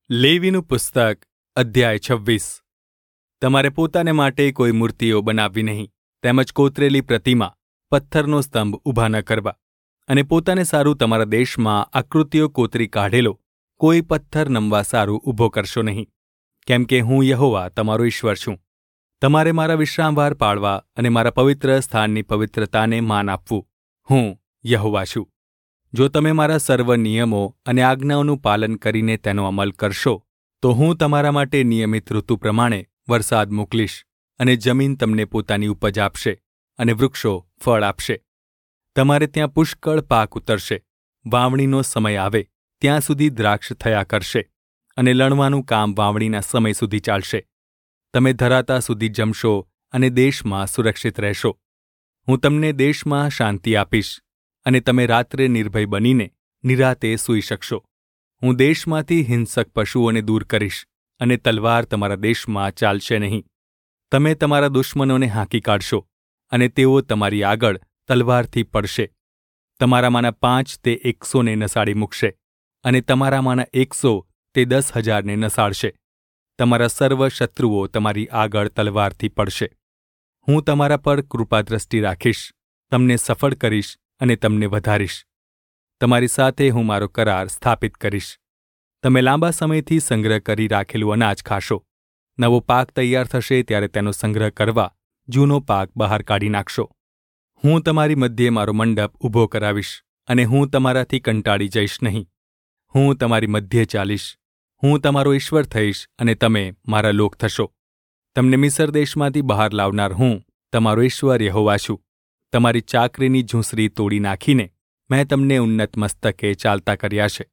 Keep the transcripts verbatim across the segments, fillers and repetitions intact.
લેવીનું પુસ્તક અધ્યાય છવ્વીસ. તમારે પોતાને માટે કોઈ મૂર્તિઓ બનાવવી નહીં, તેમજ કોતરેલી પ્રતિમા, પથ્થરનો સ્તંભ ઊભા ન કરવા, અને પોતાને સારું તમારા દેશમાં આકૃતિઓ કોતરી કાઢેલો કોઈ પથ્થર નમવા સારું ઊભો કરશો નહીં, કેમ કે હું યહોવા તમારો ઈશ્વર છું. તમારે મારા વિશ્રામવાર પાળવા અને મારા પવિત્ર સ્થાનની પવિત્રતાને માન આપવું. હું યહોવા છું. જો તમે મારા સર્વ નિયમો અને આજ્ઞાઓનું પાલન કરીને તેનો અમલ કરશો, તો હું તમારા માટે નિયમિત ઋતુ પ્રમાણે વરસાદ મોકલીશ, અને જમીન તમને પોતાની ઉપજ આપશે, અને વૃક્ષો ફળ આપશે. તમારે ત્યાં પુષ્કળ પાક ઉતરશે. વાવણીનો સમય આવે ત્યાં સુધી દ્રાક્ષ થયા કરશે, અને લણવાનું કામ વાવણીના સમય સુધી ચાલશે. તમે ધરાતા સુધી જમશો અને દેશમાં સુરક્ષિત રહેશો. હું તમને દેશમાં શાંતિ આપીશ, અને તમે રાત્રે નિર્ભય બનીને નિરાતે સૂઈ શકશો. હું દેશમાંથી હિંસક પશુઓને દૂર કરીશ, અને તલવાર તમારા દેશમાં ચાલશે નહીં. તમે તમારા દુશ્મનોને હાંકી કાઢશો, અને તેઓ તમારી આગળ તલવારથી પડશે. તમારામાંના પાંચ તે એકસોને નસાડી મૂકશે, અને તમારામાંના એકસો તે દસ હજારને નસાડશે. તમારા સર્વ શત્રુઓ તમારી આગળ તલવારથી પડશે. હું તમારા પર કૃપાદ્રષ્ટિ રાખીશ, તમને સફળ કરીશ અને તમને વધારીશ. તમારી સાથે હું મારો કરાર સ્થાપિત કરીશ. તમે લાંબા સમયથી સંગ્રહ કરી રાખેલું અનાજ ખાશો. નવો પાક તૈયાર થશે ત્યારે તેનો સંગ્રહ કરવા જૂનો પાક બહાર કાઢી નાખશો. હું તમારી મધ્યે મારો મંડપ ઊભો કરાવીશ, અને હું તમારાથી કંટાળી જઈશ નહીં. હું તમારી મધ્યે ચાલીશ. હું તમારો ઈશ્વર થઈશ, અને તમે મારા લોક થશો. તમને મિસર દેશમાંથી બહાર લાવનાર હું તમારો ઈશ્વર યહોવા છું. તમારી ચાકરીની ઝૂંસરી તોડી નાખીને મેં તમને ઉન્નત મસ્તકે ચાલતા કર્યા છે.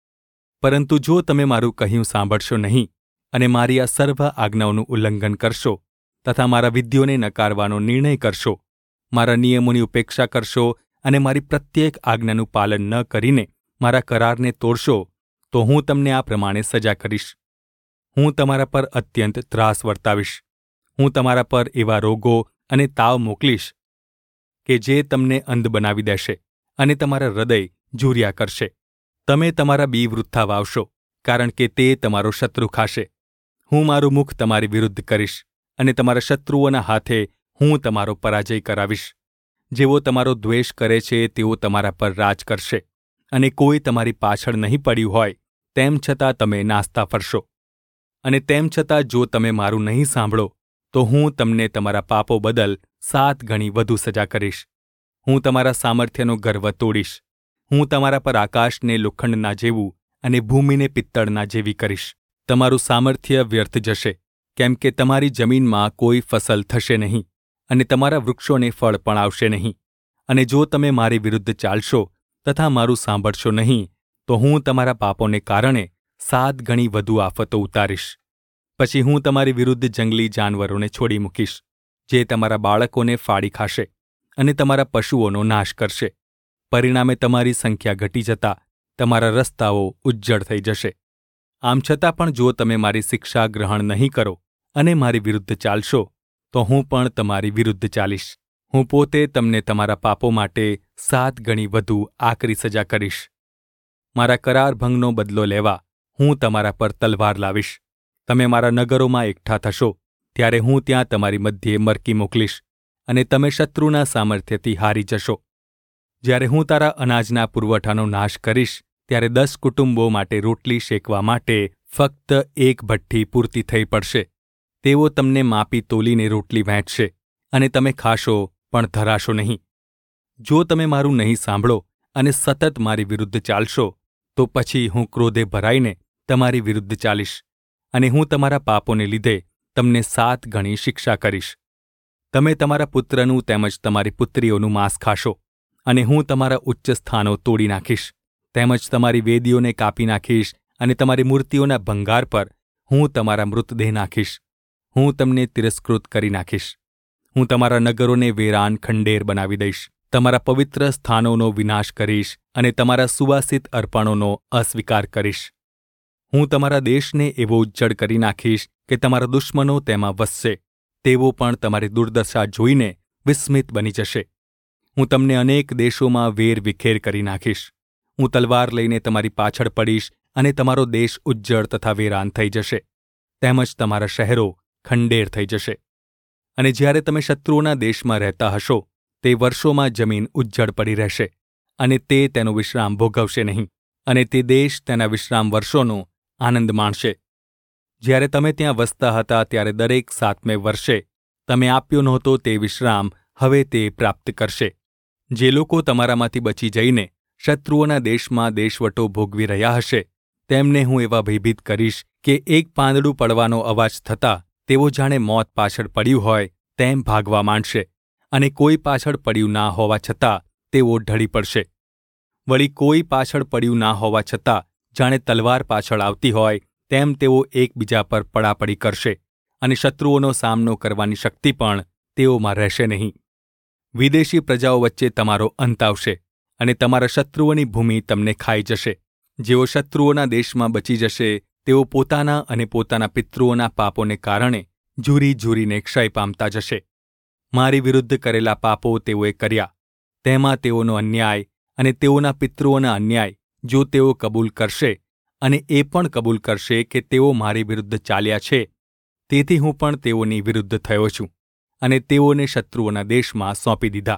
પરંતુ જો તમે મારું કહ્યું સાંભળશો નહીં, અને મારી આ સર્વ આજ્ઞાઓનું ઉલ્લંઘન કરશો, તથા મારા વિધિઓને નકારવાનો નિર્ણય કરશો, મારા નિયમોની ઉપેક્ષા કરશો, અને મારી પ્રત્યેક આજ્ઞાનું પાલન ન કરીને મારા કરારને તોડશો, તો હું તમને આ પ્રમાણે સજા કરીશ. હું તમારા પર અત્યંત ત્રાસ વર્તાવીશ. હું તમારા પર એવા રોગો અને તાવ મોકલીશ કે જે તમને અંધ બનાવી દેશે, અને તમારા હૃદય ઝૂર્યા કરશે. તમે તમારા બી વૃથ્થા વાવશો, કારણ કે તે તમારો શત્રુ ખાશે. હું મારું મુખ તમારી વિરુદ્ધ કરીશ, અને તમારા શત્રુઓના હાથે હું તમારો પરાજય કરાવીશ. જેઓ તમારો દ્વેષ કરે છે તેઓ તમારા પર રાજ કરશે, અને કોઈ તમારી પાછળ નહીં પડ્યું હોય તેમ છતાં તમે નાસતા ફરશો. અને તેમ છતાં જો તમે મારું નહીં સાંભળો, તો હું તમને તમારા પાપો બદલ સાત ગણી વધુ સજા કરીશ. હું તમારા સામર્થ્યનો ગર્વ તોડીશ. હું તમારા પર આકાશને લોખંડના જેવું અને ભૂમિને પિત્તળના જેવી કરીશ. તમારું સામર્થ્ય વ્યર્થ જશે, કેમ કે તમારી જમીનમાં કોઈ ફસલ થશે નહીં, અને તમારા વૃક્ષોને ફળ પણ આવશે નહીં. અને જો તમે મારી વિરુદ્ધ ચાલશો તથા મારું સાંભળશો નહીં, તો હું તમારા પાપોને કારણે સાત ગણી વધુ આફતો ઉતારીશ. પછી હું તમારી વિરુદ્ધ જંગલી જાનવરોને છોડી મૂકીશ, જે તમારા બાળકોને ફાડી ખાશે, અને તમારા પશુઓનો નાશ કરશે. પરિણામે તમારી સંખ્યા ઘટી જતા તમારા રસ્તાઓ ઉજ્જડ થઈ જશે. આમ છતાં પણ જો તમે મારી શિક્ષા ગ્રહણ નહીં કરો અને મારી વિરુદ્ધ ચાલશો, તો હું પણ તમારી વિરુદ્ધ ચાલીશ. હું પોતે તમને તમારા પાપો માટે સાત ગણી વધુ આકરી સજા કરીશ. મારા કરાર ભંગનો બદલો લેવા હું તમારા પર તલવાર લાવીશ. તમે મારા નગરોમાં એકઠા થશો, ત્યારે હું ત્યાં તમારી મધ્યે મરકી મોકલીશ, અને તમે શત્રુના સામર્થ્યથી હારી જશો. જ્યારે હું તારા અનાજના પુરવઠાનો નાશ કરીશ, ત્યારે દસ કુટુંબો માટે રોટલી શેકવા માટે ફક્ત એક ભઠ્ઠી પૂરતી થઈ પડશે. તેઓ તમને માપી તોલીને રોટલી વહેંચશે, અને તમે ખાશો પણ ધરાશો નહીં. જો તમે મારું નહીં સાંભળો અને સતત મારી વિરુદ્ધ ચાલશો, તો પછી હું ક્રોધે ભરાઈને તમારી વિરુદ્ધ ચાલીશ, અને હું તમારા પાપોને લીધે તમને સાત ગણી શિક્ષા કરીશ. તમે તમારા પુત્રનું તેમજ તમારી પુત્રીઓનું માંસ ખાશો, અને હું તમારા ઉચ્ચ સ્થાનો તોડી નાખીશ, તેમજ તમારી વેદીઓને કાપી નાખીશ, અને તમારી મૂર્તિઓના ભંગાર પર હું તમારા મૃતદેહ નાખીશ. હું તમને તિરસ્કૃત કરી નાખીશ. હું તમારા નગરોને વેરાન ખંડેર બનાવી દઈશ. તમારા પવિત્ર સ્થાનોનો વિનાશ કરીશ, અને તમારા સુવાસિત અર્પણોનો અસ્વીકાર કરીશ. હું તમારા દેશને એવો ઉજ્જડ કરી નાખીશ કે તમારા દુશ્મનો તેમાં વસશે. તેઓ પણ તમારી દુર્દશા જોઈને વિસ્મિત બની જશે. હું તમને અનેક દેશોમાં વેર વિખેર કરી નાખીશ. હું તલવાર લઈને તમારી પાછળ પડીશ, અને તમારો દેશ ઉજ્જડ તથા વેરાન થઈ જશે. તેમજ તમારા શહેરો ખંડેર થઈ જશે. અને જ્યારે તમે શત્રુઓના દેશમાં રહેતા હશો, તે વર્ષોમાં જમીન ઉજ્જડ પડી રહેશે, અને તે તેનો વિશ્રામ ભોગવશે નહીં, અને તે દેશ તેના વિશ્રામ વર્ષોનો આનંદ માણશે. જ્યારે તમે ત્યાં વસતા હતા ત્યારે દરેક સાતમે વર્ષે તમે આપ્યો નહોતો તે વિશ્રામ હવે તે પ્રાપ્ત કરશે. જે લોકો તમારામાંથી બચી જઈને શત્રુઓના દેશમાં દેશવટો ભોગવી રહ્યા હશે, તેમને હું એવા ભયભીત કરીશ કે એક પાંદડું પડવાનો અવાજ થતાં તેઓ જાણે મોત પાછળ પડ્યું હોય તેમ ભાગવા માંડશે, અને કોઈ પાછળ પડ્યું ના હોવા છતાં તેઓ ઢળી પડશે. વળી કોઈ પાછળ પડ્યું ના હોવા છતાં જાણે તલવાર પાછળ આવતી હોય તેમ તેઓ એકબીજા પર પડાપડી કરશે, અને શત્રુઓનો સામનો કરવાની શક્તિ પણ તેઓમાં રહેશે નહીં. વિદેશી પ્રજાઓ વચ્ચે તમારો અંત આવશે, અને તમારા શત્રુઓની ભૂમિ તમને ખાઈ જશે. જેઓ શત્રુઓના દેશમાં બચી જશે તેઓ પોતાના અને પોતાના પિતૃઓના પાપોને કારણે ઝૂરી ઝૂરીને ક્ષય પામતા જશે. મારી વિરુદ્ધ કરેલા પાપો તેઓએ કર્યા, તેમાં તેઓનો અન્યાય અને તેઓના પિતૃઓના અન્યાય જો તેઓ કબૂલ કરશે, અને એ પણ કબૂલ કરશે કે તેઓ મારી વિરુદ્ધ ચાલ્યા છે, તેથી હું પણ તેઓની વિરુદ્ધ થયો છું, અને તેઓને શત્રુઓના દેશમાં સોંપી દીધા.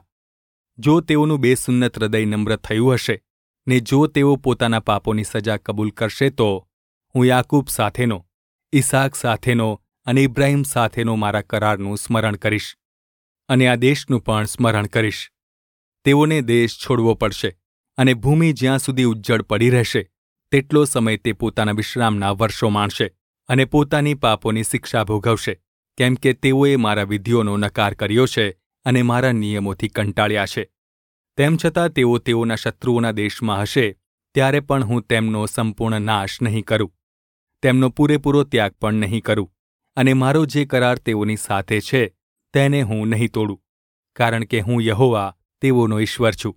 જો તેઓનું બેસુન્નત હૃદય નમ્ર થયું હશે, ને જો તેઓ પોતાના પાપોની સજા કબૂલ કરશે, તો હું યાકૂબ સાથેનો, ઈસાક સાથેનો અને ઇબ્રાહીમ સાથેનો મારા કરારનું સ્મરણ કરીશ, અને આ દેશનું પણ સ્મરણ કરીશ. તેઓને દેશ છોડવો પડશે, અને ભૂમિ જ્યાં સુધી ઉજ્જડ પડી રહેશે તેટલો સમય તે પોતાના વિશ્રામના વર્ષો માણશે, અને પોતાની પાપોની શિક્ષા ભોગવશે, કેમ કે તેઓએ મારા વિધિઓનો નકાર કર્યો છે અને મારા નિયમોથી કંટાળ્યા છે. તેમ છતાં તેઓ તેઓના શત્રુઓના દેશમાં હશે ત્યારે પણ હું તેમનો સંપૂર્ણ નાશ નહીં કરું, તેમનો પૂરેપૂરો ત્યાગ પણ નહીં કરું, અને મારો જે કરાર તેઓની સાથે છે તેને હું નહીં તોડું, કારણ કે હું યહોવા તેઓનો ઈશ્વર છું.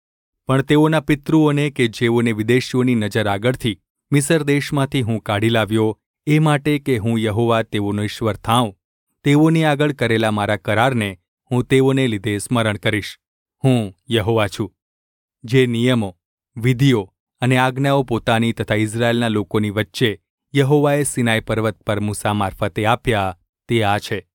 પણ તેઓના પિતૃઓને કે જેઓને વિદેશીઓની નજર આગળથી મિસર દેશમાંથી હું કાઢી લાવ્યો, એ માટે કે હું યહોવા તેઓનો ઈશ્વર થાઉં, તેઓની આગળ કરેલા મારા કરારને હું તેઓને લીધે સ્મરણ કરીશ. હું યહોવા છું. જે નિયમો, વિધિઓ અને આજ્ઞાઓ પોતાની તથા ઇઝરાયેલના લોકોની વચ્ચે યહોવાએ સિનાઈ પર્વત પર મૂસા મારફતે આપ્યા તે આ છે.